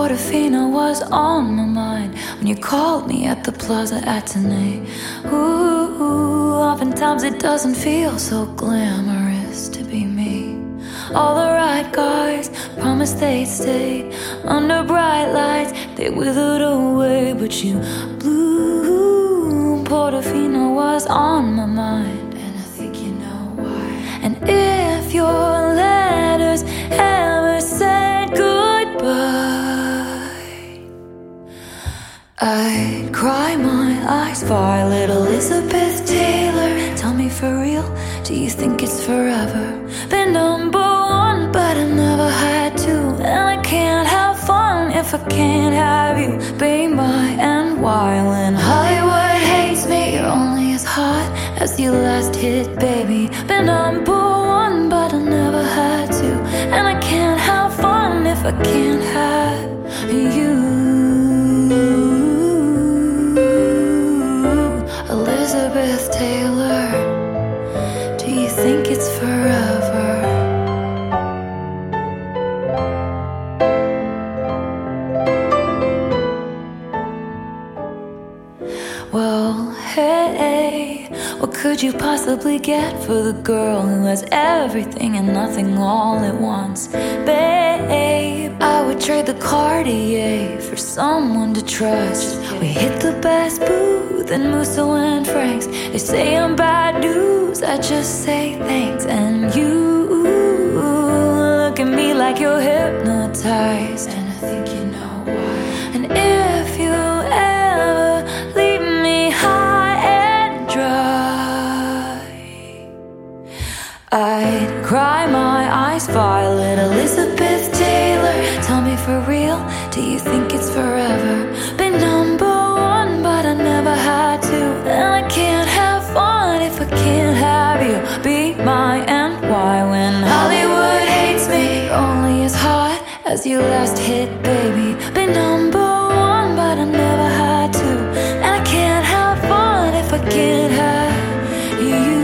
Portofino was on my mind when you called me at the Plaza Athénée. Ooh, oftentimes it doesn't feel so glamorous to be me. All the right guys promised they'd stay under bright lights, they withered away, but you blew. Portofino was on my mind, and I think you know why. And if your letters ever said goodbye, I'd cry my eyes Violet Elizabeth Taylor. Tell me for real, do you think it's forever? Been number one, but I never had to. And I can't have fun if I can't have you. Be my and why when Hollywood hates me, you're only as hot as your last hit, baby. Been number one, but I never had to. And I can't have fun if I can't have you. Elizabeth Taylor, do you think it's forever? Well, hey, what could you possibly get for the girl who has everything and nothing all at once? Babe, I would trade the Cartier for someone to trust. We hit the best booth in Musso and Frank's. They say I'm bad news, I just say thanks. And you look at me like you're hypnotized, and I think you know why. And if you ever leave me high and dry, I'd cry my eyes Violet Elizabeth Taylor. Tell me for real, do you think it's forever? Been number one, but I never had to. And I can't have fun if I can't have you. Be my and why when Hollywood hates me, only as hot as your last hit, baby. Been number one, but I never had to. And I can't have fun if I can't have you.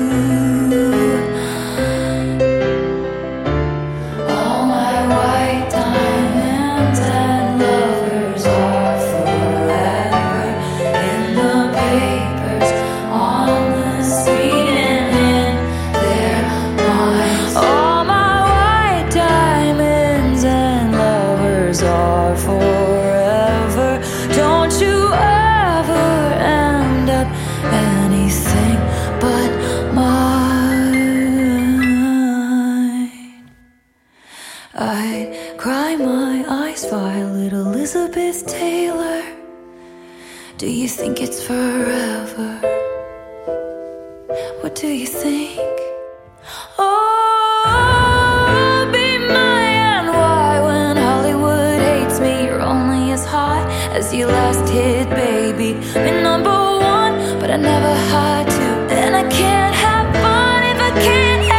All my white diamonds and lovers are forever in the papers, on the street, and in their minds. All my white diamonds and lovers are forever. Don't you ever end up anything but mine. I'd cry my eyes Violet Elizabeth Taylor. Do you think it's forever? What do you think? Oh, be my and why when Hollywood hates me, you're only as hot as your last hit, baby. Been number one, but I never had to. And I can't have fun if I can't